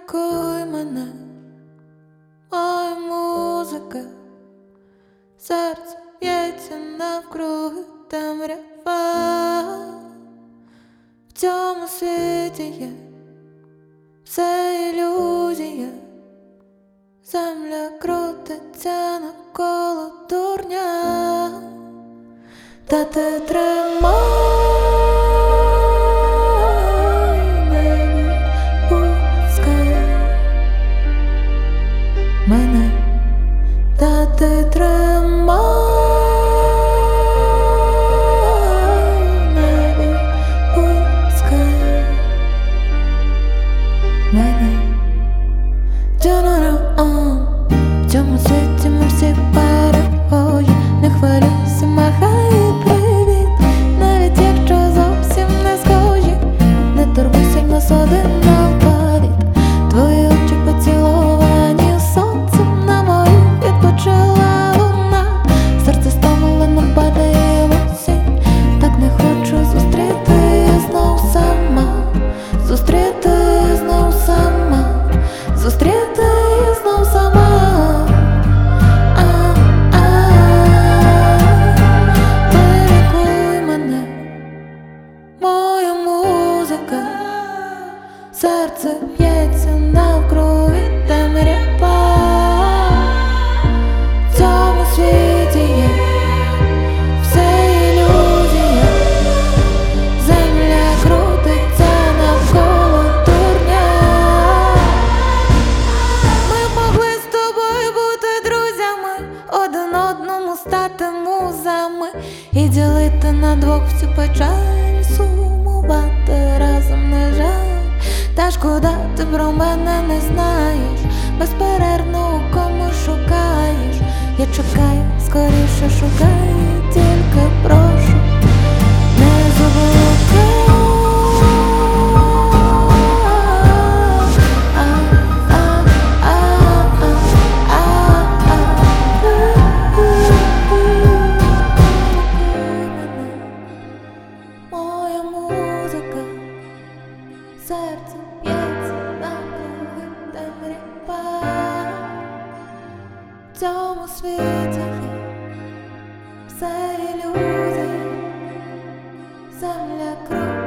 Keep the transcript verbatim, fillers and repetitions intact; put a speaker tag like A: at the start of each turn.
A: лікуй мене, моя музика, серце б'ється навкруги темрява. В цьому світі є все ілюзія, земля крутиться навколо дурня, та ти тримай, не відпускай мене, та ти тримай, не відпускай мене. В цьому світі ми всі перехожі, не хвилюйся, махай привіт, навіть якщо зовсім не схожі, не турбуйся, в нас один алфавіт. Твої очі поціловані сонцем, на мою відпочила луна, серце стомлено падає в осінь, так не хочу зустріти знов сама, зустріти знов сама, зустріти знов сама. Серце б'ється навкруги темрява. В цьому світі є все ілюзія, земля крутиться навколо дурня. Ми могли з тобою бути друзями, один одному стати музами і ділити на двох всю печаль, сумувати разом не жаль. Та шкода, ти про мене не знаєш, безперервно у кому шукаєш. Я чекаю, скоріше шукай, тільки прошу, не заблукай. Моя музика, серце б'ється навкруги темрява. В цьому світі є все ілюзія, земля кругом.